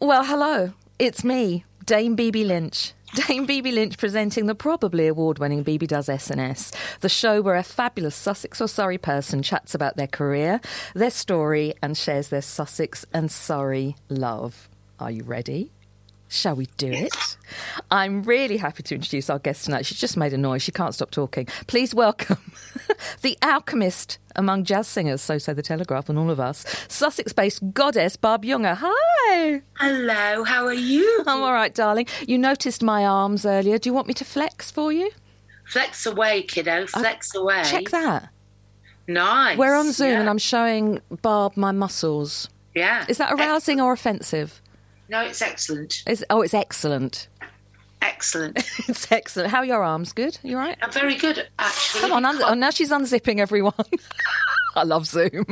Well, hello. It's me, Dame Bibi Lynch. Dame Bibi Lynch presenting the probably award-winning Bibi Does S&S, the show where a fabulous Sussex or Surrey person chats about their career, their story, and shares their Sussex and Surrey love. Are you ready? Shall we do it? I'm really happy to introduce our guest tonight. She's just made a noise. She can't stop talking. Please welcome the alchemist among jazz singers, so say the Telegraph and all of us, Sussex-based goddess Barb Younger. Hi. Hello, how are you? I'm all right, darling. You noticed my arms earlier. Do you want me to flex for you? Flex away, kiddo. Flex away. Check that. Nice. We're on Zoom and I'm showing Barb my muscles. Yeah. Is that arousing or offensive? No, it's excellent. It's excellent. Excellent. It's excellent. How are your arms? Good? You all right? I'm very good, actually. Come on. Now she's unzipping everyone. I love Zoom.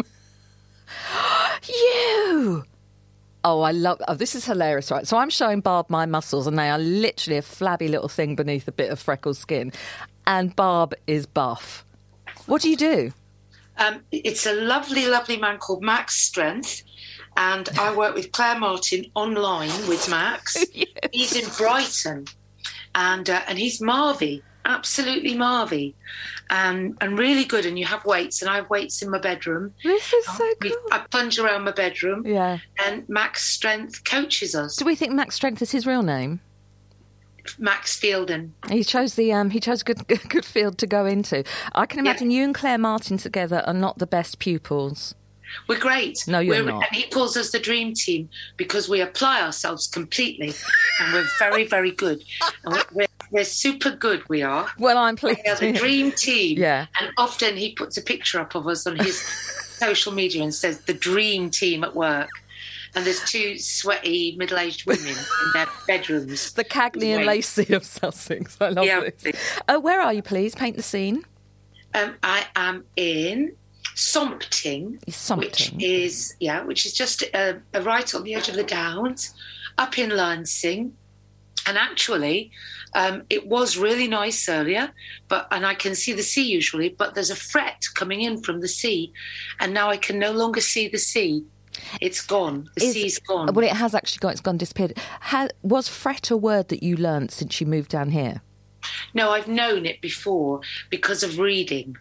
You! This is hilarious, right? So I'm showing Barb my muscles and they are literally a flabby little thing beneath a bit of freckled skin. And Barb is buff. What do you do? It's a lovely, lovely man called Max Strength. And I work with Claire Martin online with Max. Yes. He's in Brighton. And he's Marvy, absolutely Marvy. And really good. And you have weights, and I have weights in my bedroom. This is so cool. I plunge around my bedroom. Yeah. And Max Strength coaches us. Do we think Max Strength is his real name? Max Fielden. He chose a good field to go into. I can imagine you and Claire Martin together are not the best pupils. We're great. No, you're not. And he calls us the dream team because we apply ourselves completely and we're very, very good. And we're super good, we are. Well, I'm pleased. We are the dream team. Yeah. And often he puts a picture up of us on his social media and says, the dream team at work. And there's two sweaty middle-aged women in their bedrooms. The Cagney and Lacey of Sussex. I love this. Where are you, please? Paint the scene. I am in Sompting, which is just right on the edge of the Downs, up in Lancing. And actually, it was really nice earlier, and I can see the sea usually, but there's a fret coming in from the sea, and now I can no longer see the sea. It's gone. The sea's gone. Well, it has actually gone. It's gone, disappeared. Was fret a word that you learnt since you moved down here? No, I've known it before because of reading.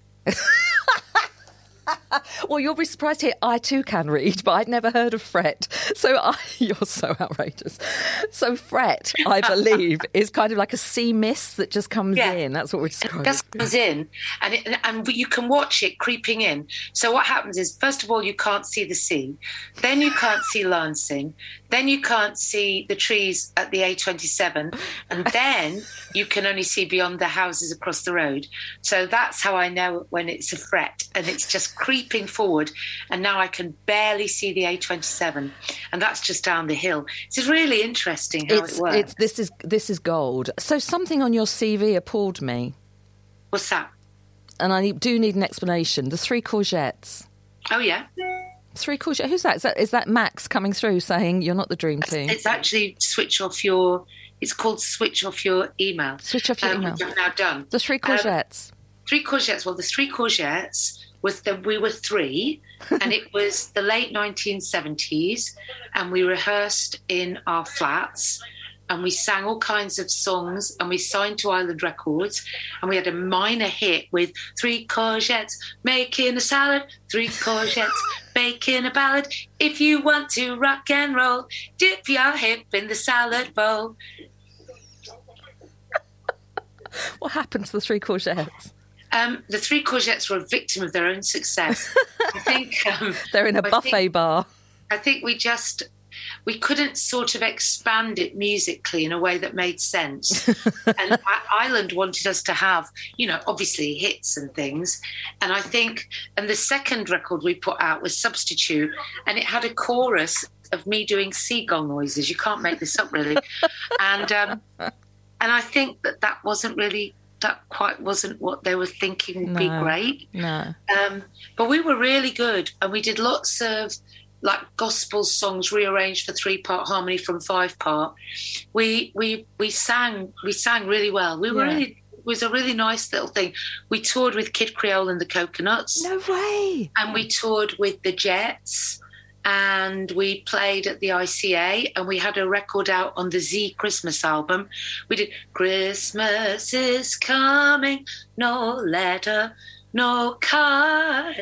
Well, you'll be surprised here. I too can read, but I'd never heard of fret. You're so outrageous. So fret, I believe, is kind of like a sea mist that just comes in. That's what we're describing. It just comes in, and you can watch it creeping in. So what happens is, first of all, you can't see the sea. Then you can't see Lancing. Then you can't see the trees at the A27. And then you can only see beyond the houses across the road. So that's how I know when it's a fret. And it's just creeping forward. And now I can barely see the A27. And that's just down the hill. It's really interesting how it works. This is gold. So something on your CV appalled me. What's that? And I do need an explanation. The 3 courgettes. Oh, yeah. 3 courgettes. Who's that? Is that Max coming through saying you're not the dream team? It's actually it's called switch off your email. Switch off your email. Which I've now done. The 3 courgettes. 3 courgettes. Well, the 3 courgettes we were 3, and it was the late 1970s, and we rehearsed in our flats, and we sang all kinds of songs, and we signed to Island Records, and we had a minor hit with 3 courgettes making a salad, 3 courgettes making a ballad. If you want to rock and roll, dip your hip in the salad bowl. What happened to the 3 courgettes? The 3 courgettes were a victim of their own success. I think they're in a buffet bar. I think we couldn't sort of expand it musically in a way that made sense. And Ireland wanted us to have, obviously hits and things. And I think, the second record we put out was Substitute, and it had a chorus of me doing seagull noises. You can't make this up, really. And I think that quite wasn't what they were thinking would be great. No. But we were really good, and we did lots of like gospel songs rearranged for 3-part harmony from 5-part. We sang really well. It was a really nice little thing. We toured with Kid Creole and the Coconuts. No way. And we toured with the Jets. and we played at the ICA, and we had a record out on the Z Christmas album. We did Christmas is coming, no letter, no card.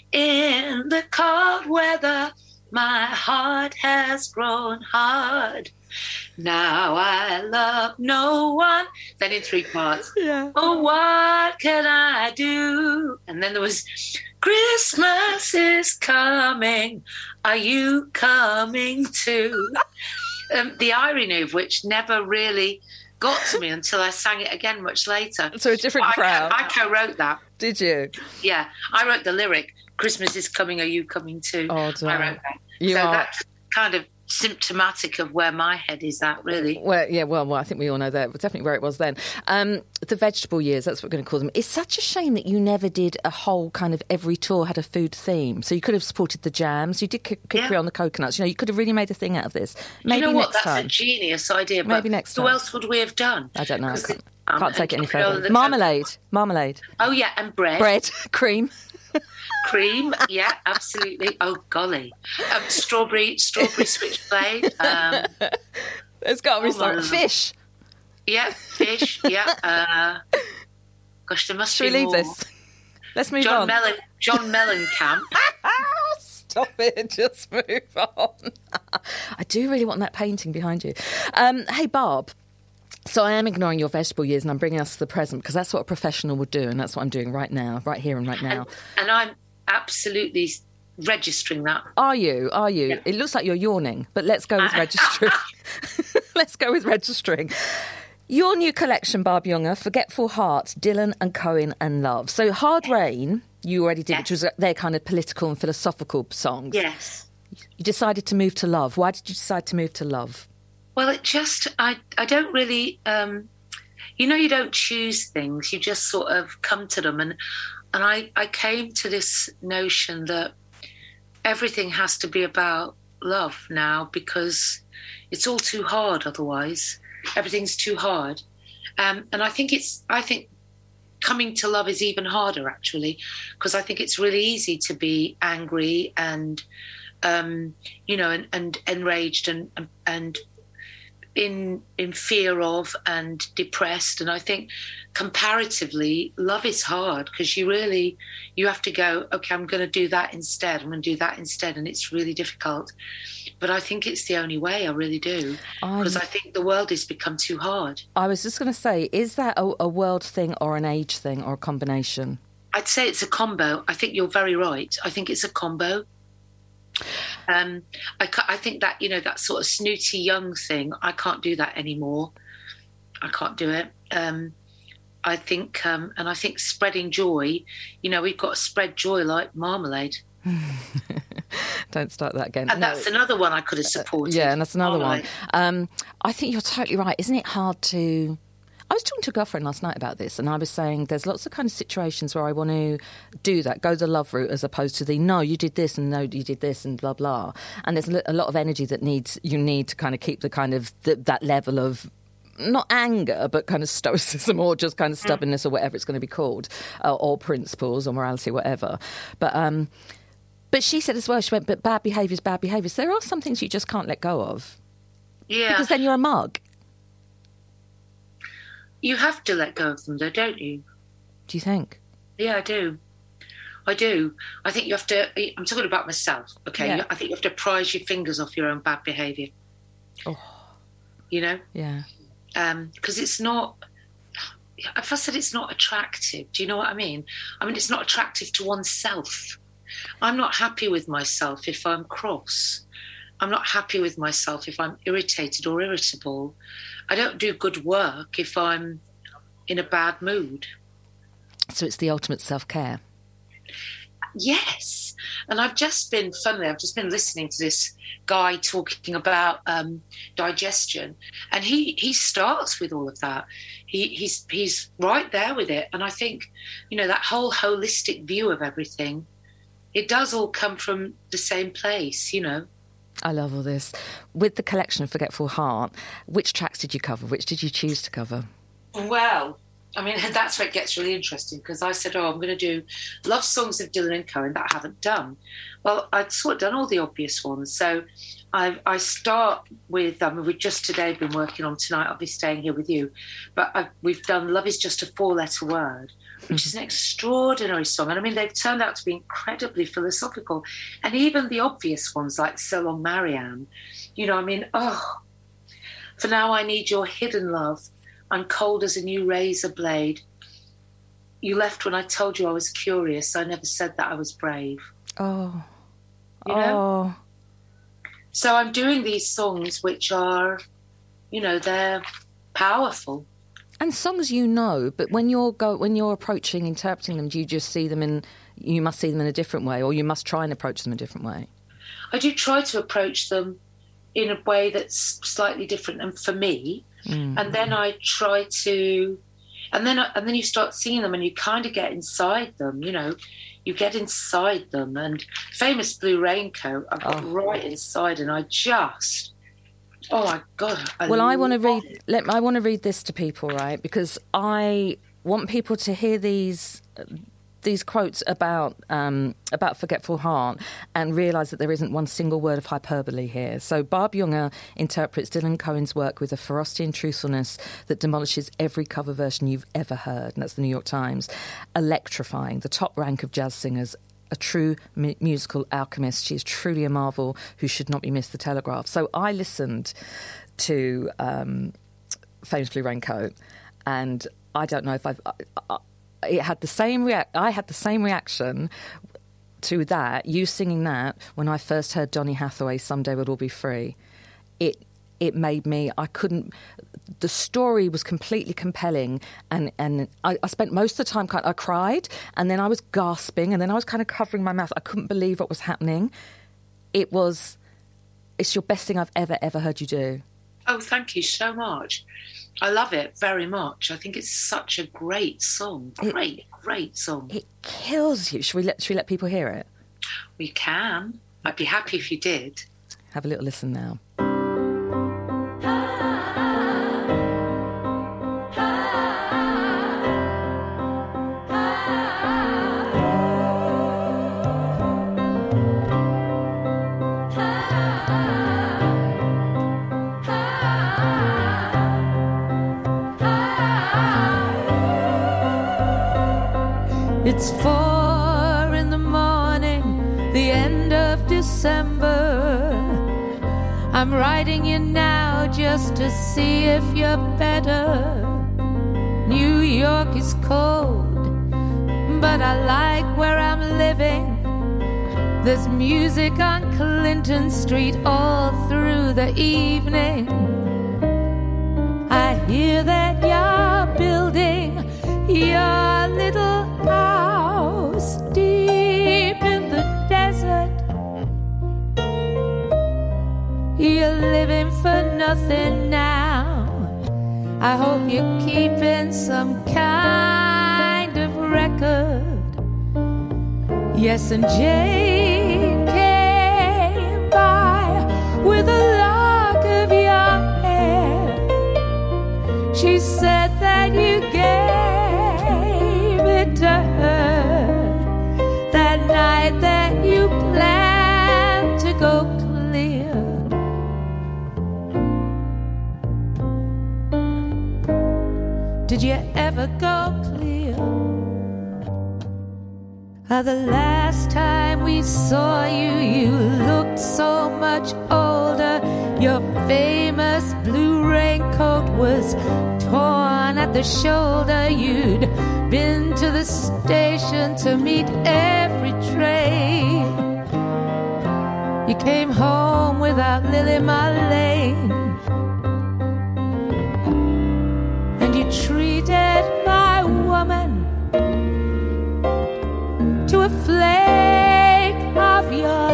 In the cold weather, my heart has grown hard. Now I love no one. Then in 3 parts. Yeah. Oh, what can I do? And then there was Christmas is coming. Are you coming too? The irony of which never really got to me until I sang it again much later. So a different crowd. I co-wrote that. Did you? Yeah, I wrote the lyric, Christmas is coming, are you coming too? Oh, I wrote that. You so are... that's kind of symptomatic of where my head is at, really. Well, yeah, well, I think we all know that. Definitely where it was then. The vegetable years, that's what we're going to call them. It's such a shame that you never did a whole kind of every tour had a food theme. So you could have supported the jams. You did cookery on the coconuts. You know, you could have really made a thing out of this. Maybe you know what? next That's time. a genius idea. But Maybe next time. Who else would we have done? I don't know. Can't take it any further. the- Marmalade. Oh, yeah, and bread. Bread. Cream. Cream, yeah, absolutely. Oh, golly. Strawberry switchblade. There's got to be some fish. Yeah, fish, yeah. Gosh, there must Should be we leave more. this? Let's move on. John Mellencamp. Stop it, just move on. I do really want that painting behind you. Hey, Barb. So I am ignoring your vegetable years and I'm bringing us to the present because that's what a professional would do, and that's what I'm doing right now, right here and right now. And I'm absolutely registering that. Are you? Yeah. It looks like you're yawning, but let's go with registering. Let's go with registering. Your new collection, Barb Younger, Forgetful Heart, Dylan and Cohen and Love. So Hard Rain, you already did, which was their kind of political and philosophical songs. Yes. You decided to move to Love. Why did you decide to move to Love? Well, it just, I don't really, you don't choose things, you just sort of come to them. And I came to this notion that everything has to be about love now because it's all too hard otherwise. Everything's too hard. And I think coming to love is even harder, actually, because I think it's really easy to be angry and, and enraged and in fear of and depressed. And I think comparatively love is hard because you have to go, okay, I'm going to do that instead, and it's really difficult, but I think it's the only way. I really do, because I think the world has become too hard. I was just going to say, is that a world thing or an age thing or a combination? I'd say it's a combo. I think you're very right. I think it's a combo. I think that, that sort of snooty young thing, I can't do that anymore. I can't do it. I think spreading joy, we've got to spread joy like marmalade. Don't start that again. And that's another one I could have supported. Yeah, and that's another one. I think you're totally right. Isn't it hard to... I was talking to a girlfriend last night about this, and I was saying there's lots of kind of situations where I want to do that, go the love route, as opposed to the no, you did this and no, you did this and blah, blah. And there's a lot of energy that you need to kind of keep the kind of that level of, not anger, but kind of stoicism or just kind of stubbornness or whatever it's going to be called, or principles or morality, whatever. But she said as well, she went, but bad behaviour's bad behaviour. So there are some things you just can't let go of. Yeah. Because then you're a mug. You have to let go of them, though, don't you? Do you think? Yeah, I do. I think you have to... I'm talking about myself, okay? Yeah. I think you have to prise your fingers off your own bad behaviour. Oh. Yeah. Because it's not... If I said it's not attractive, do you know what I mean? I mean, it's not attractive to oneself. I'm not happy with myself if I'm cross. I'm not happy with myself if I'm irritated or irritable. I don't do good work if I'm in a bad mood. So it's the ultimate self-care. Yes. And I've just been listening to this guy talking about digestion, and he starts with all of that. He's right there with it. And I think, that whole holistic view of everything, it does all come from the same place, I love all this. With the collection of Forgetful Heart, which tracks did you cover? Which did you choose to cover? Well, I mean, that's where it gets really interesting, because I said, I'm going to do love songs of Dylan and Cohen that I haven't done. Well, I'd sort of done all the obvious ones. So I start with, we've just today been working on Tonight I'll Be Staying Here With You, but we've done Love Is Just a Four-Letter Word, which is an extraordinary song. And I mean, they've turned out to be incredibly philosophical. And even the obvious ones like So Long Marianne, I mean, for now I need your hidden love. I'm cold as a new razor blade. You left when I told you I was curious. I never said that I was brave. Oh. Oh. So I'm doing these songs which are, they're powerful. And songs but when you're approaching, interpreting them, do you just see them you must see them in a different way, or you must try and approach them a different way? I do try to approach them in a way that's slightly different and for me. Mm-hmm. And then I try to, and then you start singing them and you kind of get inside them, you get inside them. And Famous Blue Raincoat, I got right inside, and I just, oh my God. I want to read this to people, right? Because I want people to hear these quotes about Forgetful Heart and realise that there isn't one single word of hyperbole here. So Barb Junger interprets Dylan Cohen's work with a ferocity and truthfulness that demolishes every cover version you've ever heard, and that's the New York Times. Electrifying, the top rank of jazz singers, a true musical alchemist. She is truly a marvel who should not be missed, The Telegraph. So I listened to Famous Blue Raincoat, and I don't know if I had the same reaction to that, you singing that, when I first heard Donny Hathaway's Someday We'll All Be Free. It made me, the story was completely compelling, and I spent most of the time I cried, and then I was gasping, and then I was kind of covering my mouth. I couldn't believe what was happening. It's your best thing I've ever heard you do. Oh, thank you so much. I love it very much. I think it's such a great song. Great song. It kills you. Should we let people hear it? We can. I'd be happy if you did. Have a little listen now. It's 4 in the morning, the end of December. I'm writing you now just to see if you're better. New York is cold, but I like where I'm living. There's music on Clinton Street all through the evening. I hear that you're building your little house deep in the desert. You're living for nothing now. I hope you're keeping some kind of record. Yes, and Jane came by with a lock of your hair. She said that you gave it to her that night that you planned to go clear. Did you ever go clear? The last time we saw you, you looked so much older. Your famous blue raincoat was torn at the shoulder. You'd been to the station to meet every train. You came home without Lily Marlene, and you treated my woman to a flake of your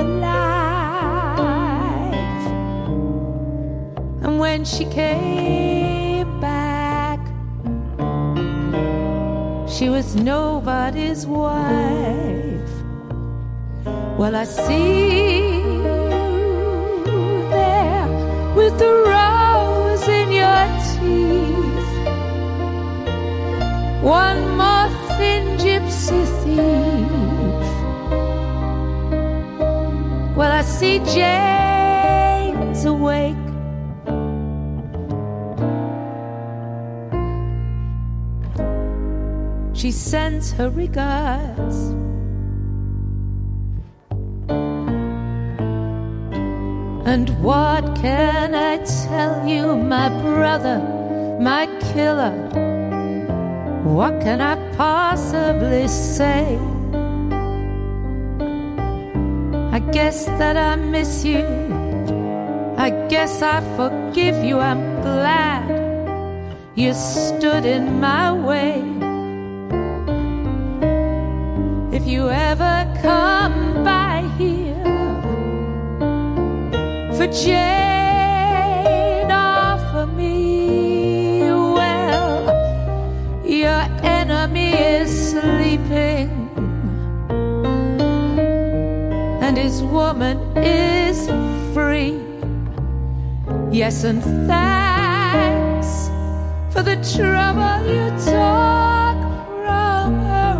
life. And when she came back, she was nobody's wife. Well, I see you there with the rose in your teeth, one more thin gypsy thief. Well, I see Jane's awake. She sends her regards. And what can I tell you, my brother, my killer? What can I possibly say? I guess that I miss you. I guess I forgive you. I'm glad you stood in my way. If you ever come by here for Jane or for me, well, your enemy is sleeping and his woman is free. Yes, and thanks for the trouble you took from her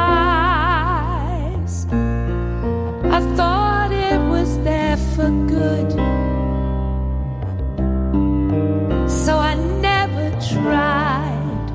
eyes. I thought it was there for good, so I never tried.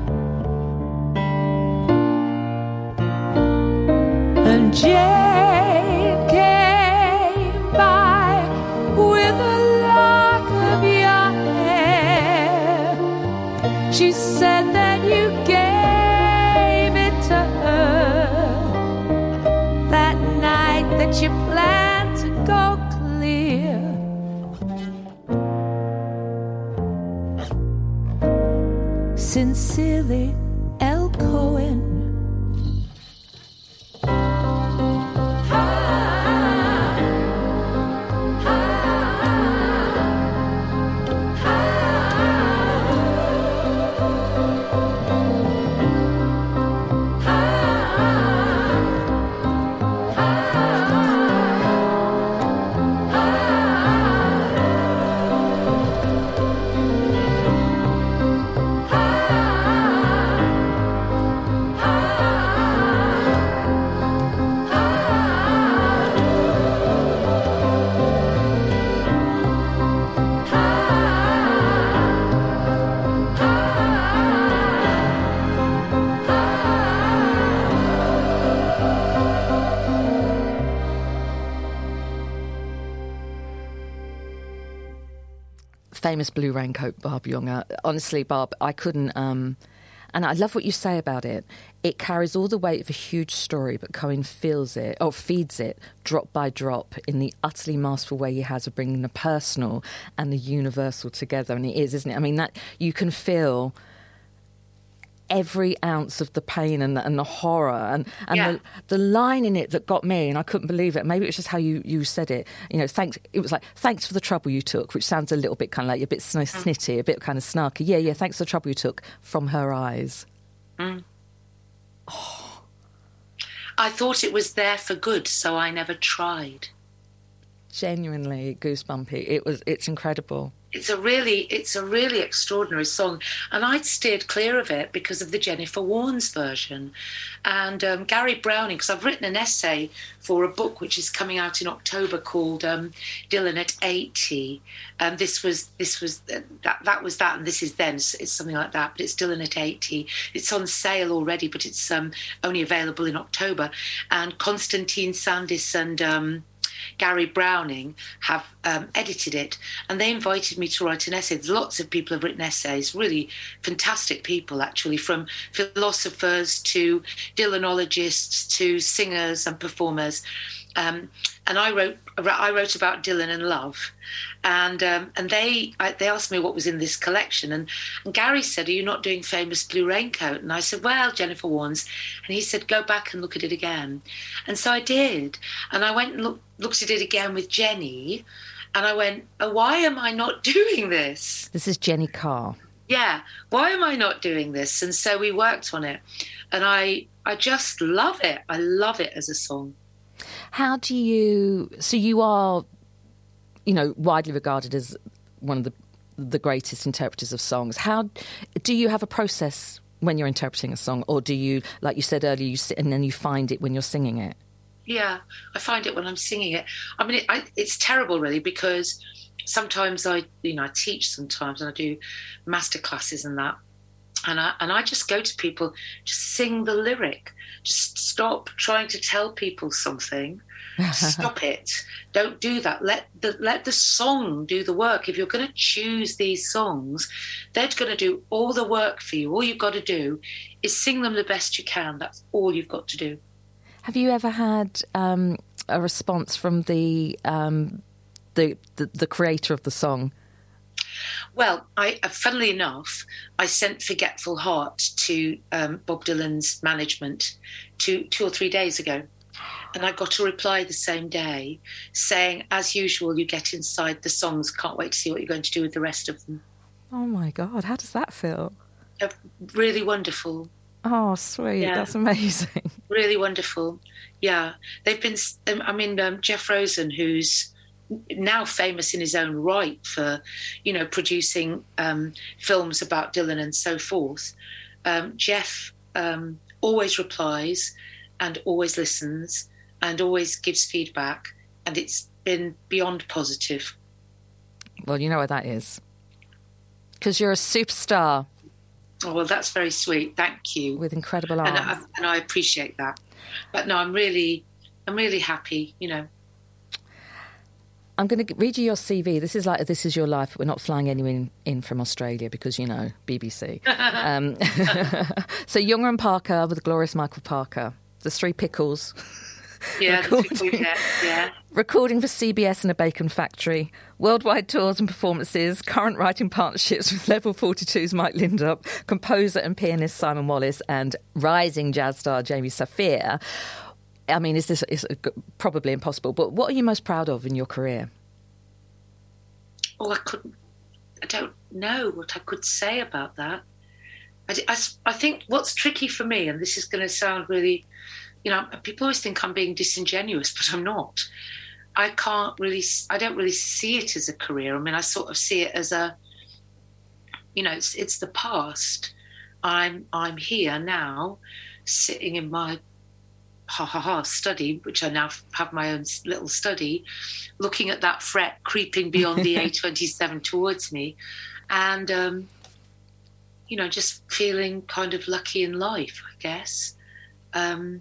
And Jane came by with a lock of your hair. She said that you gave it to her that night that you planned to go clear. Sincerely, L. Cohen. Famous Blue Raincoat, Barb Younger. Honestly, Barb, I couldn't... and I love what you say about it. It carries all the weight of a huge story, but Cohen feeds it drop by drop in the utterly masterful way he has of bringing the personal and the universal together. And it is, isn't it? I mean, that you can feel every ounce of the pain and the horror and the line in it that got me, and I couldn't believe it. Maybe it was just how you said it. You know, it was like, thanks for the trouble you took, which sounds a little bit kind of like a bit snitty, a bit kind of snarky. Yeah, thanks for the trouble you took from her eyes. Mm. Oh. I thought it was there for good, so I never tried. Genuinely goosebumpy. It's incredible. It's a really extraordinary song, and I'd steered clear of it because of the Jennifer Warnes version. And Gary Browning, because I've written an essay for a book which is coming out in October called Dylan at 80. This was that, and this is then. It's something like that, but it's Dylan at 80. It's on sale already, but it's only available in October. And Konstantin Sandis and Gary Browning have edited it, and they invited me to write an essay. Lots of people have written essays, really fantastic people, actually, from philosophers to Dylanologists to singers and performers. And I wrote about Dylan and love, and they asked me what was in this collection, and Gary said, "Are you not doing Famous Blue Raincoat?" And I said, "Well, Jennifer Warnes," and he said, "Go back and look at it again." And so I did, and I went and looked at it again with Jenny, and I went, "Oh, why am I not doing this?" This is Jenny Carr. Yeah, why am I not doing this? And so we worked on it, and I just love it. I love it as a song. How do you... So you are, widely regarded as one of the greatest interpreters of songs. How do you have a process when you're interpreting a song, or do you, like you said earlier, you sit and then you find it when you're singing it? Yeah, I find it when I'm singing it. I mean, it's terrible, really, because sometimes I teach sometimes, and I do master classes and that, and I just go to people, just sing the lyric, just stop trying to tell people something. Stop it. Don't do that. Let the song do the work. If you're going to choose these songs, they're going to do all the work for you. All you've got to do is sing them the best you can. That's all you've got to do. Have you ever had a response from the creator of the song? Well, funnily enough, I sent Forgetful Heart to Bob Dylan's management 2 or 3 days ago. And I got a reply the same day saying, as usual, you get inside the songs. Can't wait to see what you're going to do with the rest of them. Oh, my God. How does that feel? Really wonderful. Oh, sweet. Yeah. That's amazing. Really wonderful. Yeah. They've been, Jeff Rosen, who's now famous in his own right for, producing films about Dylan and so forth. Jeff always replies and always listens and always gives feedback. And it's been beyond positive. Well, you know what that is. Because you're a superstar. Oh, well, that's very sweet. Thank you. With incredible art. And I appreciate that. But no, I'm really happy, I'm going to read you your CV. This is like This Is Your Life. We're not flying anyone in from Australia because, BBC. So Younger and Parker with the glorious Michael Parker. The Three Pickles. Yeah, Recording for CBS and a bacon factory. Worldwide tours and performances. Current writing partnerships with Level 42's Mike Lindup. Composer and pianist Simon Wallace. And rising jazz star Jamie Saphir. I mean, is probably impossible, but what are you most proud of in your career? Oh, I don't know what I could say about that. I think what's tricky for me, and this is going to sound really, people always think I'm being disingenuous, but I'm not. I don't really see it as a career. I mean, I sort of see it as it's the past. I'm here now, sitting in my study, which I now have my own little study, looking at that fret creeping beyond the A27 towards me, and just feeling kind of lucky in life, I guess. I'm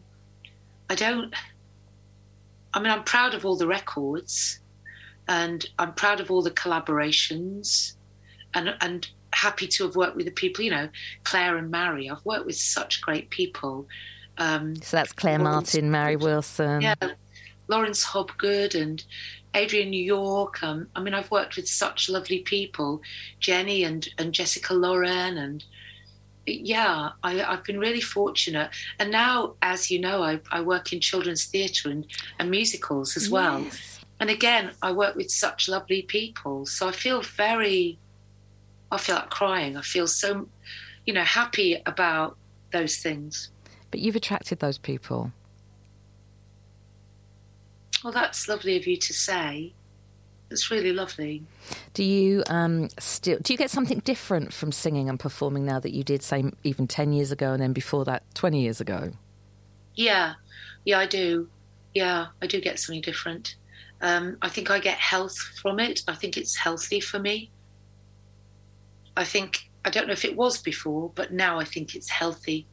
proud of all the records, and I'm proud of all the collaborations, and happy to have worked with the people, Claire and Mary. I've worked with such great people. So that's Claire Martin, Mary Wilson. Yeah, Lawrence Hobgood and Adrian New York. I've worked with such lovely people, Jenny and Jessica Loren, and yeah, I've been really fortunate. And now, as you know, I work in children's theatre and musicals as well. Yes. And again, I work with such lovely people. So I feel like crying. I feel so, happy about those things. But you've attracted those people. Well, that's lovely of you to say. It's really lovely. Do you do you get something different from singing and performing now that you did, say, even 10 years ago, and then before that, 20 years ago? Yeah, I do. Yeah, I do get something different. I think I get health from it. I think it's healthy for me. I don't know if it was before, but now I think it's healthy.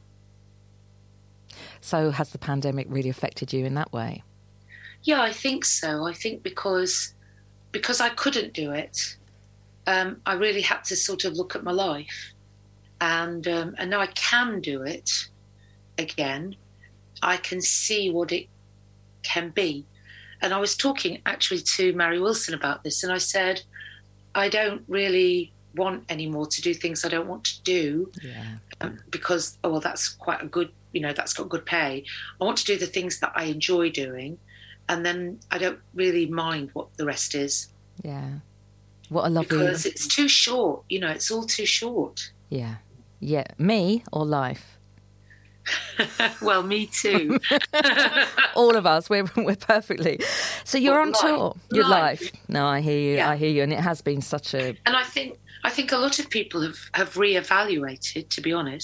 So has the pandemic really affected you in that way? Yeah, I think so. I think because I couldn't do it, I really had to sort of look at my life. And now I can do it again. I can see what it can be. And I was talking actually to Mary Wilson about this, and I said, I don't really want anymore to do things I don't want to do. Yeah. Because, that's quite a good, that's got good pay. I want to do the things that I enjoy doing, and then I don't really mind what the rest is. Yeah. What a lovely... Because it's too short, it's all too short. Yeah. Yeah. Me or life? Well, me too. All of us, we're perfectly. So you're on tour. Your life. No, I hear you. Yeah. I hear you, and it has been such a... And I think a lot of people have reevaluated, to be honest.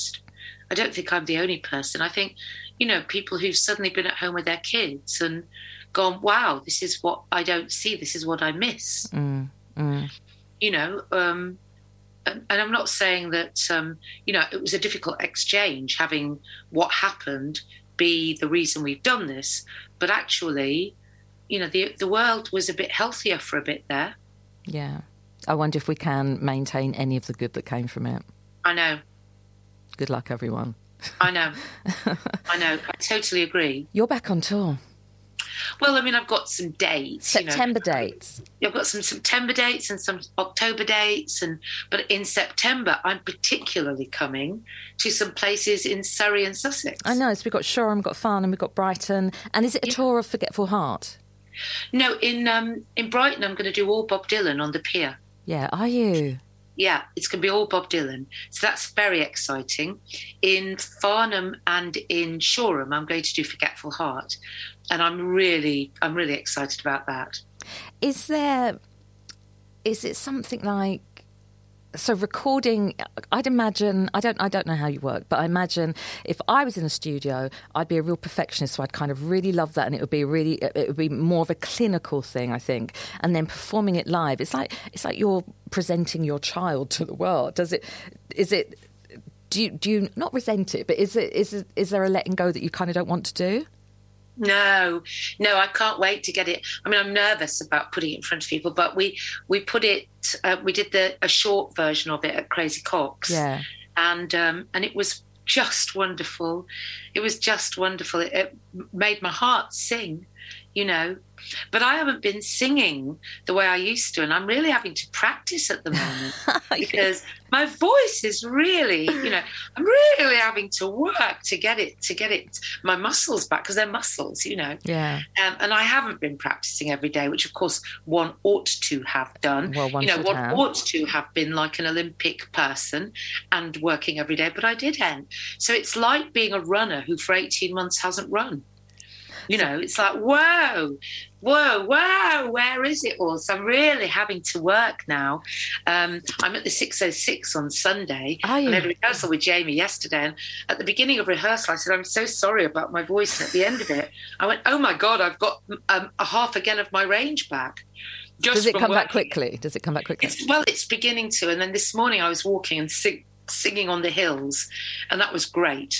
I don't think I'm the only person. I think, you know, people who've suddenly been at home with their kids and gone, wow, this is what I don't see. This is what I miss. You know, and I'm not saying that, you know, it was a difficult exchange having what happened be the reason we've done this. But actually, you know, the world was a bit healthier for a bit there. Yeah. I wonder if we can maintain any of the good that came from it. I know. Good luck, everyone. I know. I totally agree. You're back on tour. Well, I mean, I've got some dates. September dates. I've got some September dates and some October dates. But in September, I'm particularly coming to some places in Surrey and Sussex. I know. So we've got Shoreham, we've got Farnham, we've got Brighton. And is it a tour of Forgetful Heart? No, in Brighton, I'm going to do all Bob Dylan on the pier. Yeah, are you? Yeah, it's going to be all Bob Dylan. So that's very exciting. In Farnham and in Shoreham, I'm going to do Forgetful Heart. And I'm really excited about that. Is it something like, so recording, I'd imagine, I don't know how you work, but I imagine if I was in a studio, I'd be a real perfectionist, so I'd kind of really love that, and it would be more of a clinical thing, I think. And then performing it live, it's like you're presenting your child to the world. Do you not resent it, but is there a letting go that you kind of don't want to do? No, I can't wait to get it. I mean, I'm nervous about putting it in front of people, but we put it. We did a short version of it at Crazy Cox, yeah, and it was just wonderful. It was just wonderful. It made my heart sing, you know. But I haven't been singing the way I used to, and I'm really having to practice at the moment because my voice is really, you know, I'm really having to work to get it, my muscles back, because they're muscles, you know. Yeah. And I haven't been practicing every day, which of course one ought to have done. Well, one ought to have been like an Olympic person and working every day, but I didn't. So it's like being a runner who for 18 months hasn't run. You know, it's like, whoa, where is it all? So I'm really having to work now. I'm at the 606 on Sunday. I had a rehearsal with Jamie yesterday. And at the beginning of rehearsal, I said, I'm so sorry about my voice. And at the end of it, I went, oh, my God, I've got a half again of my range back. Does it come back quickly? It's beginning to. And then this morning I was walking and singing on the hills, and that was great.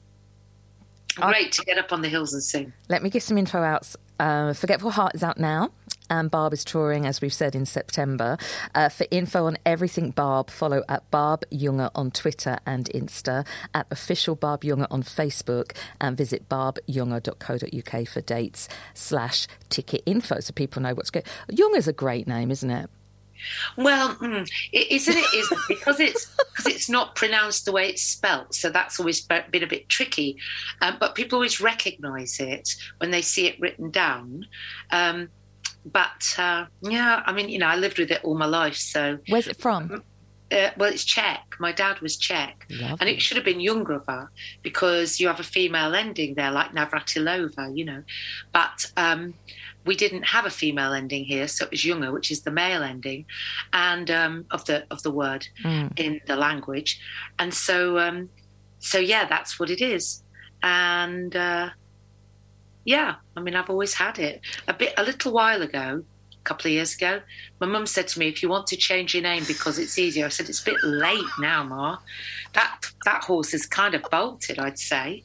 Great to get up on the hills and sing. Let me give some info out. Forgetful Heart is out now, and Barb is touring, as we've said, in September. For info on everything Barb, follow at Barb Younger on Twitter and Insta, at Official Barb Younger on Facebook, and visit barbyounger.co.uk for dates/ticket info so people know what's good. Younger's a great name, isn't it? Well, isn't it? Because it's not pronounced the way it's spelt, so that's always been a bit tricky. But people always recognise it when they see it written down. Yeah, I mean, you know, I lived with it all my life. So where's it from? Well, it's Czech. My dad was Czech. Lovely. And it should have been Jungrova because you have a female ending there, like Navratilova, you know. But we didn't have a female ending here, so it was Junger, which is the male ending, and of the word in the language. And so yeah, that's what it is. And yeah, I mean, I've always had it. A little while ago, a couple of years ago, my mum said to me, if you want to change your name because it's easier, I said, it's a bit late now, Ma. That horse is kind of bolted, I'd say.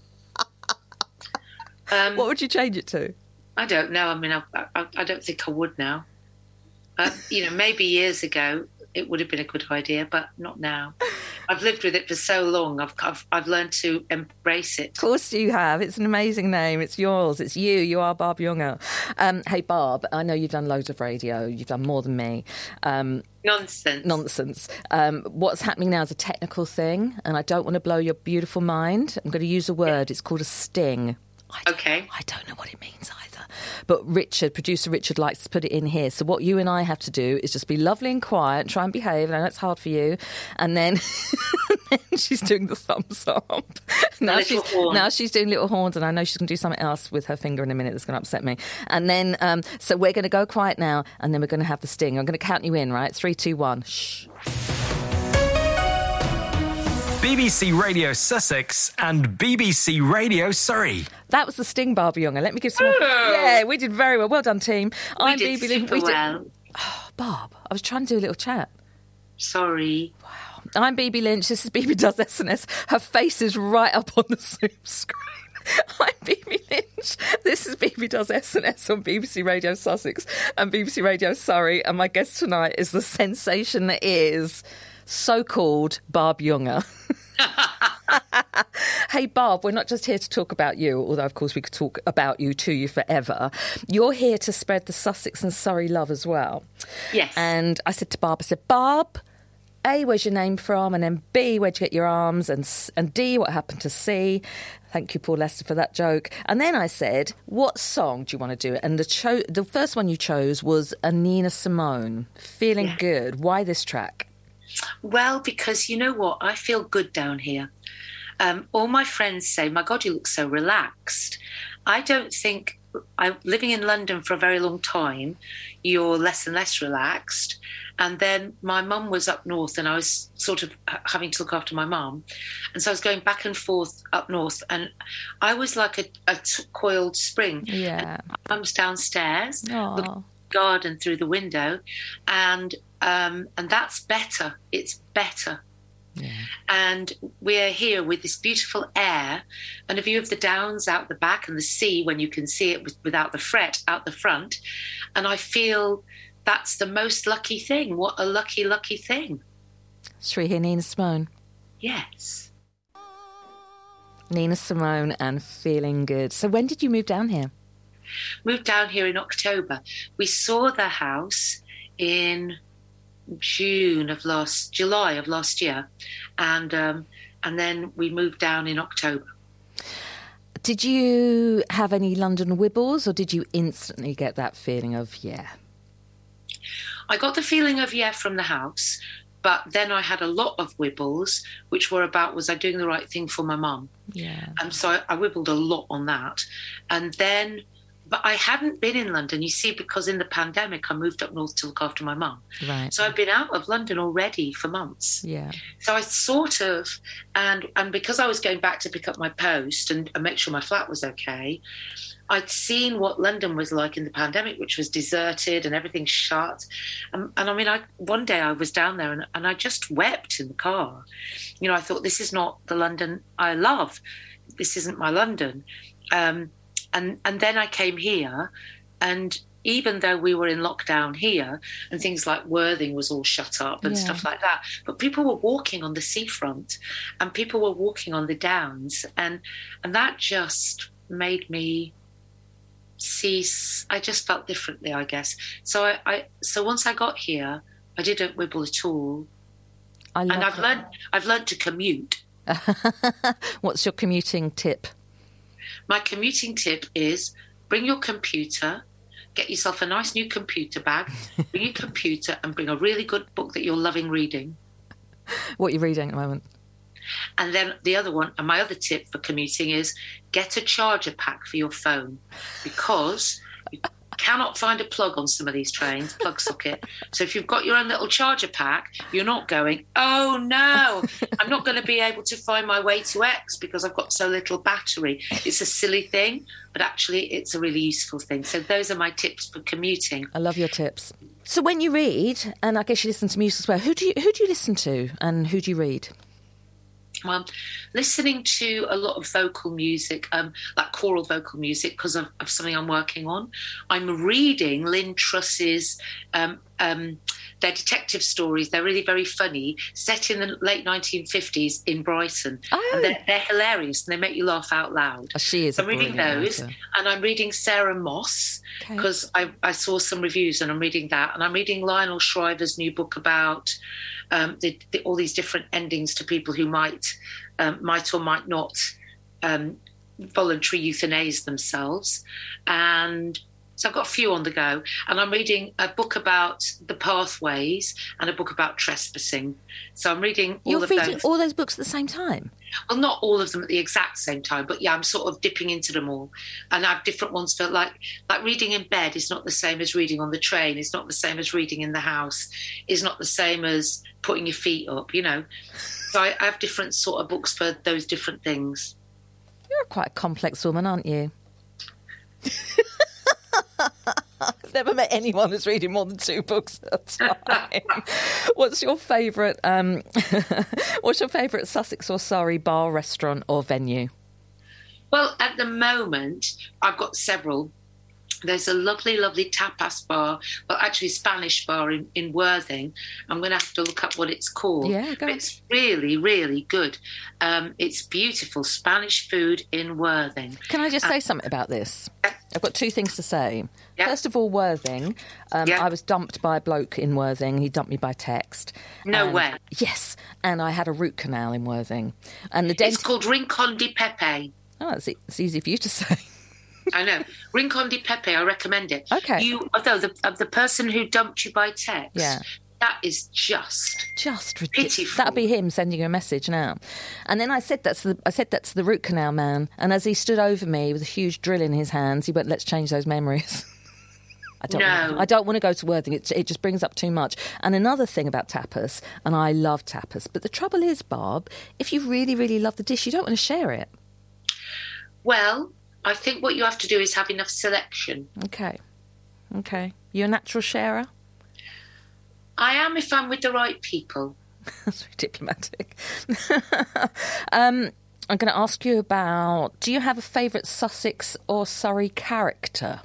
What would you change it to? I don't know. I mean, I don't think I would now. You know, maybe years ago it would have been a good idea, but not now. I've lived with it for so long. I've learned to embrace it. Of course you have. It's an amazing name. It's yours. It's you. You are Barb Younger. Hey, Barb, I know you've done loads of radio. You've done more than me. Nonsense. What's happening now is a technical thing, and I don't want to blow your beautiful mind. I'm going to use a word. It's called a sting. Okay. I don't know what it means either. But producer Richard likes to put it in here. So what you and I have to do is just be lovely and quiet and try and behave. I know it's hard for you. And then, she's doing the thumbs up. Now she's doing little horns, and I know she's going to do something else with her finger in a minute that's going to upset me. And then, so we're going to go quiet now, and then we're going to have the sting. I'm going to count you in, right? 3, 2, 1. Shh. BBC Radio Sussex and BBC Radio Surrey. That was the Sting, Barbara Younger. Let me give some... Yeah, we did very well. Well done, team. We did super well. Oh, Barb, I was trying to do a little chat. Sorry. Wow. I'm BB Lynch. This is BB Does SNS. Her face is right up on the Zoom screen. I'm BB Lynch. This is BB Does SNS on BBC Radio Sussex and BBC Radio Surrey. And my guest tonight is the sensation that is so-called Barb Younger. Hey, Barb, we're not just here to talk about you, although, of course, we could talk about you to you forever. You're here to spread the Sussex and Surrey love as well. Yes. And I said to Barb, Barb, A, where's your name from? And then B, where'd you get your arms? And D, what happened to C? Thank you, Paul Lester, for that joke. And then I said, what song do you want to do? And the first one you chose was a Nina Simone, Feeling Good. Why this track? Well, because you know what? I feel good down here. All my friends say, my God, you look so relaxed. I don't think, living in London for a very long time, you're less and less relaxed. And then my mum was up north and I was sort of having to look after my mum. And so I was going back and forth up north and I was like a coiled spring. Yeah. And my mum's downstairs, Aww. looking at the garden through the window. And that's better. It's better. Yeah. And we're here with this beautiful air and a view of the downs out the back and the sea when you can see it without the fret out the front. And I feel that's the most lucky thing. What a lucky, lucky thing. Should we hear Nina Simone? Yes. Nina Simone and Feeling Good. So when did you move down here? Moved down here in October. We saw the house in July of last year, and then we moved down in October. Did you have any London wibbles, or did you instantly get that feeling of yeah? I got the feeling of yeah from the house, but then I had a lot of wibbles, which were about was I doing the right thing for my mum? Yeah. So I wibbled a lot on that, and then. But I hadn't been in London, you see, because in the pandemic, I moved up north to look after my mum. Right. So I've been out of London already for months. Yeah. So I sort of, and because I was going back to pick up my post and make sure my flat was okay, I'd seen what London was like in the pandemic, which was deserted and everything shut. And I mean, one day I was down there and I just wept in the car. You know, I thought, this is not the London I love. This isn't my London. And then I came here, and even though we were in lockdown here and things like Worthing was all shut up and stuff like that, but people were walking on the seafront and people were walking on the downs, and that just made me I just felt differently, I guess. So so once I got here, I didn't wibble at all. And I've learned to commute. What's your commuting tip? My commuting tip is bring your computer, get yourself a nice new computer bag, bring your computer and bring a really good book that you're loving reading. What are you reading at the moment? And then the other one, and my other tip for commuting is get a charger pack for your phone, because you cannot find a plug on some of these trains, plug socket. So if you've got your own little charger pack, you're not going, oh no, I'm not going to be able to find my way to X because I've got so little battery. It's a silly thing, but actually it's a really useful thing. So those are my tips for commuting. I love your tips. So when you read, and I guess you listen to music as well, who do you listen to and who do you read? Well, listening to a lot of vocal music, like choral vocal music, because of something I'm working on. I'm reading Lynn Truss's their detective stories. They're really very funny, set in the late 1950s in Brighton. Oh. And they're hilarious and they make you laugh out loud. Oh, she is. So I'm reading those, and I'm reading Sarah Moss because I saw some reviews and I'm reading that. And I'm reading Lionel Shriver's new book about all these different endings to people who might or might not voluntary euthanize themselves. And so I've got a few on the go. And I'm reading a book about the pathways and a book about trespassing. So I'm reading all of those. You're reading all those books at the same time? Well, not all of them at the exact same time, but yeah, I'm sort of dipping into them all. And I have different ones for like reading in bed is not the same as reading on the train. It's not the same as reading in the house. It's not the same as putting your feet up, you know. So I have different sort of books for those different things. You're quite a complex woman, aren't you? I've never met anyone who's reading more than 2 books at a time. What's your favourite Sussex or Surrey bar, restaurant or venue? Well, at the moment, I've got several. There's a lovely, lovely tapas bar, well, actually Spanish bar in Worthing. I'm going to have to look up what it's called. Yeah, go on. It's really, really good. It's beautiful Spanish food in Worthing. Can I just say something about this? I've got 2 things to say. Yeah. First of all, Worthing. I was dumped by a bloke in Worthing. He dumped me by text. No way. Yes. And I had a root canal in Worthing. And the It's dentist... called Rincon di Pepe. Oh, it's easy for you to say. I know. Rincon di Pepe, I recommend it. Okay. Although the person who dumped you by text, Yeah. that is just ridiculous. pitiful. That'd be him sending you a message now. And then I said that to the root canal man. And as he stood over me with a huge drill in his hands, he went, "Let's change those memories." I don't want to go to Worthing. It just brings up too much. And another thing about tapas, and I love tapas, but the trouble is, Barb, if you really, really love the dish, you don't want to share it. Well, I think what you have to do is have enough selection. Okay. You're a natural sharer? I am if I'm with the right people. That's very diplomatic. I'm going to ask you about, do you have a favourite Sussex or Surrey character?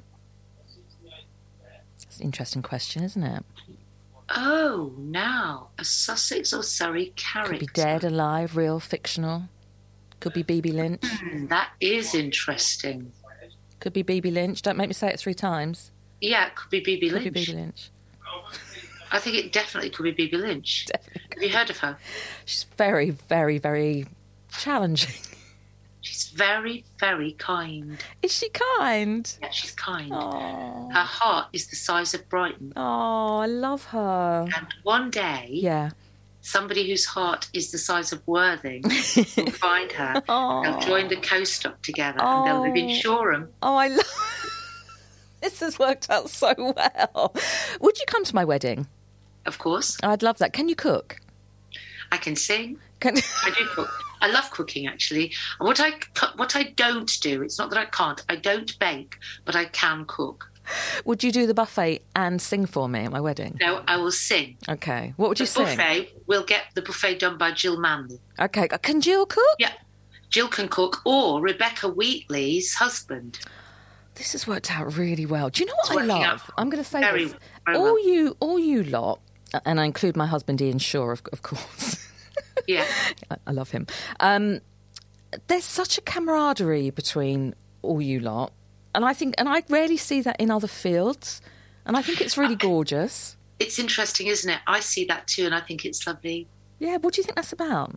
It's an interesting question, isn't it? Oh, now, a Sussex or Surrey character. Could be dead, alive, real, fictional. Could be BB Lynch. That is interesting. Could be BB Lynch. Don't make me say it 3 times. Yeah, it could be BB Lynch. Could be BB Lynch. I think it definitely could be BB Lynch. Definitely. Have you heard of her? She's very, very, very challenging. She's very, very kind. Is she kind? Yeah, she's kind. Oh, Her heart is the size of Brighton. I love her. And one day, Yeah. somebody whose heart is the size of Worthing will find her. They'll join the coast up together and they'll live in Shoreham. Oh, I love... This has worked out so well. Would you come to my wedding? Of course. I'd love that. Can you cook? I can sing. Can... I do cook. I love cooking, actually. And what I don't do, it's not that I can't, I don't bake, but I can cook. Would you do the buffet and sing for me at my wedding? No, I will sing. Okay. What would you The sing? buffet, we'll get the buffet done by Jill Manley. Okay. Can Jill cook? Yeah. Jill can cook, or Rebecca Wheatley's husband. This has worked out really well. Do you know what It's I working love? out I'm going to say very, this. very all well. all you lot, and I include my husband Ian Shaw, of course. Yeah. I love him. There's such a camaraderie between all you lot, and I rarely see that in other fields, and I think it's really gorgeous. It's interesting, isn't it? I see that too, and I think it's lovely. Yeah, what do you think that's about?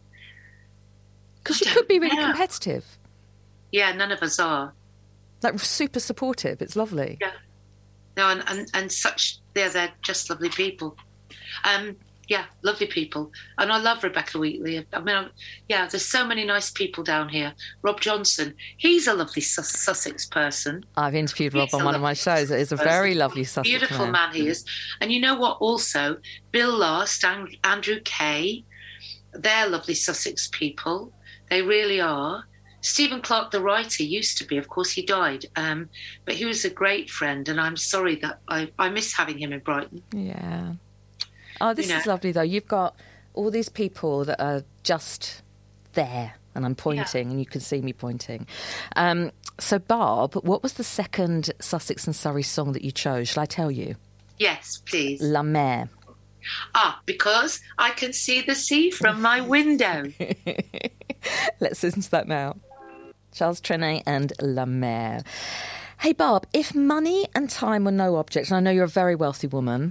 Because I you could be really don't know. competitive, Yeah, none of us are. like super supportive. It's lovely. Yeah. No, and such, they're just lovely people. Yeah, lovely people. And I love Rebecca Wheatley. I mean, there's so many nice people down here. Rob Johnson, he's a lovely Sussex person. I've interviewed Rob He's on a one of my lovely shows. It is a person. very lovely Sussex Beautiful man he is. And you know what also? Bill Last, Andrew Kay, they're lovely Sussex people. They really are. Stephen Clark, the writer, used to be. Of course, he died. But he was a great friend, and I'm sorry that I miss having him in Brighton. Yeah. Oh, this is lovely, though. You've got all these people that are just there, and I'm pointing, and you can see me pointing. So, Barb, what was the second Sussex and Surrey song that you chose? Shall I tell you? Yes, please. La Mer. Because I can see the sea from my window. Let's listen to that now. Charles Trenet and La Mer. Hey, Barb, if money and time were no objects, and I know you're a very wealthy woman...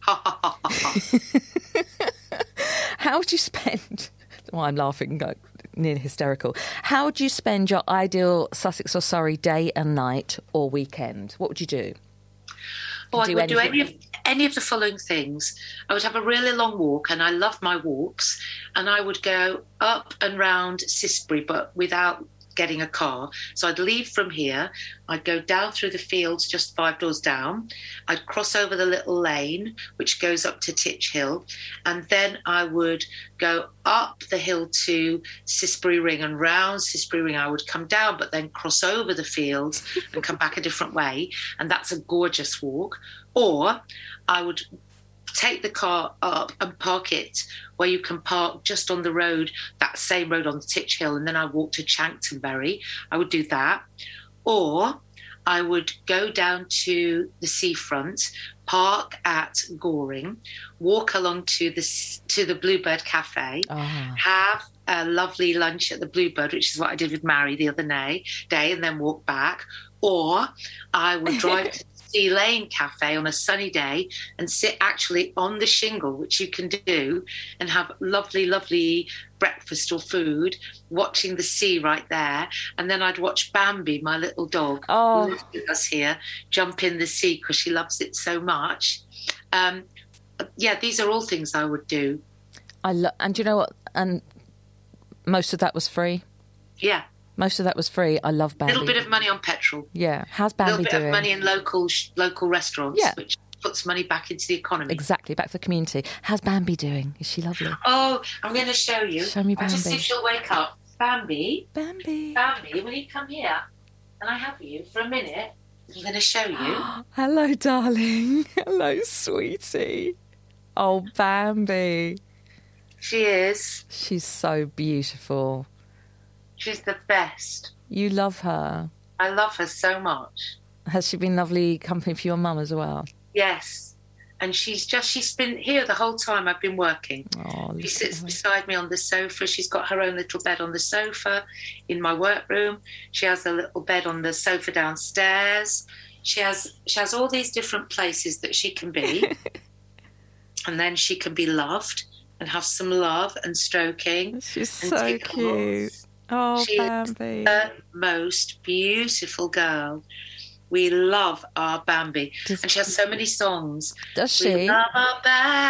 How would you spend... Well, I'm laughing, nearly hysterical. How would you spend your ideal Sussex or Surrey day and night or weekend? What would you do? I would do any of the following things. I would have a really long walk, and I love my walks, and I would go up and round Cissbury, but without getting a car. So I'd leave from here. I'd go down through the fields just 5 doors down. I'd cross over the little lane, which goes up to Titch Hill. And then I would go up the hill to Sisbury Ring, and round Sisbury Ring I would come down, but then cross over the fields and come back a different way. And that's a gorgeous walk. Or I would take the car up and park it where you can park just on the road, that same road on the Titch Hill, and then I walk to Chanctonbury. I would do that. Or I would go down to the seafront, park at Goring, walk along to the Bluebird Cafe, have a lovely lunch at the Bluebird, which is what I did with Mary the other day, and then walk back. Or I would drive to Sea Lane Cafe on a sunny day and sit actually on the shingle, which you can do, and have lovely breakfast or food, watching the sea right there. And then I'd watch Bambi, my little dog, who lives with us here, jump in the sea because she loves it so much. These are all things I would do. And you know what? And most of that was free? Yeah. Most of that was free. I love Bambi. A little bit of money on petrol. Yeah. How's Bambi doing? A little bit of money in local restaurants, which puts money back into the economy. Exactly, back to the community. How's Bambi doing? Is she lovely? Oh, I'm going to show you. Show me Bambi. I'll just see if she'll wake up. Bambi, Bambi, will you come here? Can I have you for a minute? I'm going to show you. Hello, darling. Hello, sweetie. Oh, Bambi. She is. She's so beautiful. She's the best. You love her. I love her so much. Has she been lovely company for your mum as well? Yes. And she's been here the whole time I've been working. Oh, she sits beside me on the sofa. She's got her own little bed on the sofa in my workroom. She has a little bed on the sofa downstairs. She has all these different places that she can be. And then she can be loved and have some love and stroking. She's so cute. Oh, she Bambi. is the most beautiful girl. We love our Bambi. And she has so many songs. Does she? We love our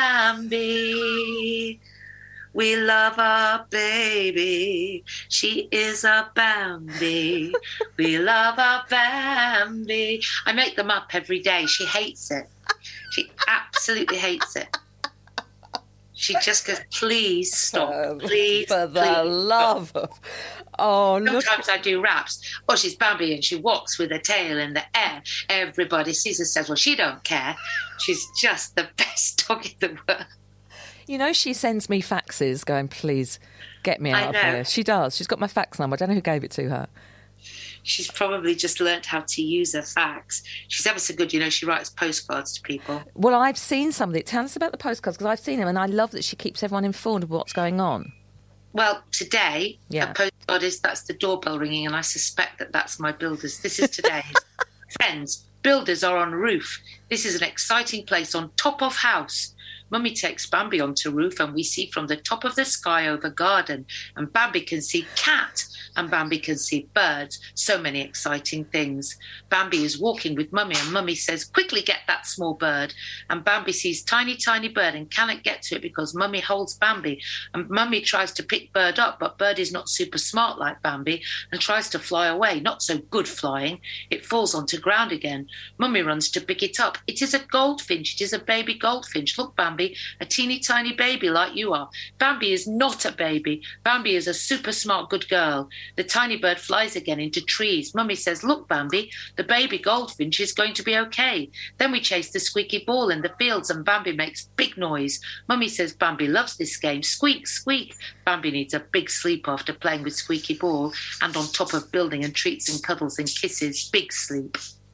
Bambi. We love our baby. She is our Bambi. We love our Bambi. I make them up every day. She hates it. She absolutely hates it. She just goes, please stop. Please, for the love of... Oh, look. Sometimes I do raps. Oh, she's Bambi and she walks with her tail in the air. Everybody sees her, says, well, she don't care. She's just the best dog in the world. You know, she sends me faxes going, please, get me out of here. She does. She's got my fax number. I don't know who gave it to her. She's probably just learnt how to use her fax. She's ever so good, you know, she writes postcards to people. Well, I've seen some of it. Tell us about the postcards, because I've seen them, and I love that she keeps everyone informed of what's going on. Well, today, a postcard that's the doorbell ringing, and I suspect that's my builders. This is today's. Friends, builders are on roof. This is an exciting place on top of house. Mummy takes Bambi onto roof, and we see from the top of the sky over garden, and Bambi can see cat, and Bambi can see birds. So many exciting things. Bambi is walking with Mummy, and Mummy says, quickly get that small bird. And Bambi sees tiny bird and cannot get to it because Mummy holds Bambi. And Mummy tries to pick Bird up, but Bird is not super smart like Bambi and tries to fly away. Not so good flying. It falls onto ground again. Mummy runs to pick it up. It is a goldfinch. It is a baby goldfinch. Look, Bambi, a teeny tiny baby like you are. Bambi is not a baby. Bambi is a super smart good girl. The tiny bird flies again into trees. Mummy says, look, Bambi, the baby goldfinch is going to be okay. Then we chase the squeaky ball in the fields and Bambi makes big noise. Mummy says Bambi loves this game. Squeak, squeak. Bambi needs a big sleep after playing with squeaky ball and on top of building and treats and cuddles and kisses. Big sleep.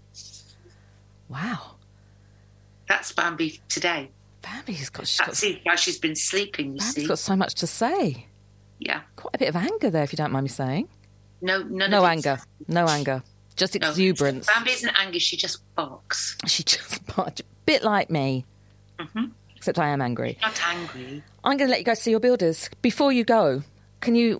Wow. That's Bambi today. Bambi's got... That's why she's been sleeping, you see. Bambi's got so much to say. Yeah. Quite a bit of anger there, if you don't mind me saying. No anger. No anger. Just exuberance. Bambi isn't angry, she just barks. She just barks. A bit like me. Mm-hmm. Except I am angry. Not angry. I'm going to let you go see your builders. Before you go, can you...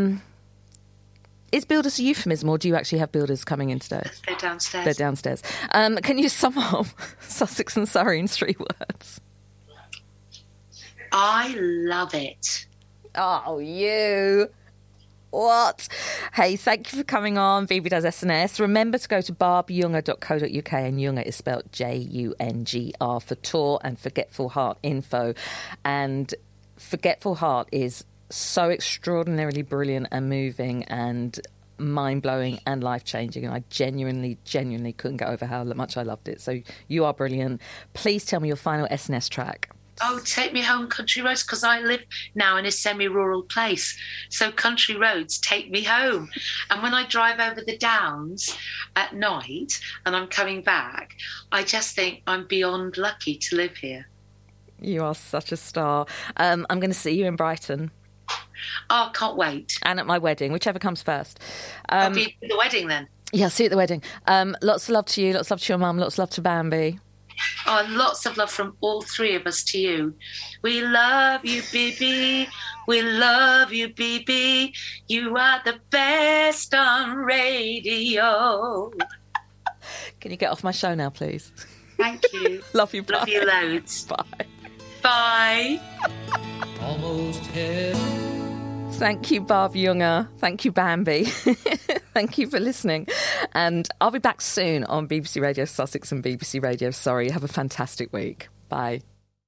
is builders a euphemism, or do you actually have builders coming in today? They're downstairs. They're downstairs. Can you sum up Sussex and Surrey in 3 words? I love it. Oh, you. What? Hey, thank you for coming on BB Does SNS. Remember to go to barbjunger.co.uk, and Junger is spelled Jungr for tour and Forgetful Heart info. And Forgetful Heart is so extraordinarily brilliant and moving and mind-blowing and life-changing, and I genuinely couldn't get over how much I loved it. So you are brilliant. Please tell me your final SNS track. Oh, Take Me Home, Country Roads, because I live now in a semi-rural place. So country roads take me home. And when I drive over the downs at night and I'm coming back, I just think I'm beyond lucky to live here. You are such a star. I'm going to see you in Brighton. Oh, can't wait. And at my wedding, whichever comes first. I'll be at the wedding then. Yeah, see you at the wedding. Lots of love to you, lots of love to your mum, lots of love to Bambi. Oh, lots of love from all three of us to you. We love you, BB. We love you, BB. You are the best on radio. Can you get off my show now, please? Thank you. Love you, bye. Love you loads. Bye. Bye. Almost heaven. Thank you, Barb Junger. Thank you, Bambi. Thank you for listening. And I'll be back soon on BBC Radio Sussex and BBC Radio Surrey. Have a fantastic week. Bye.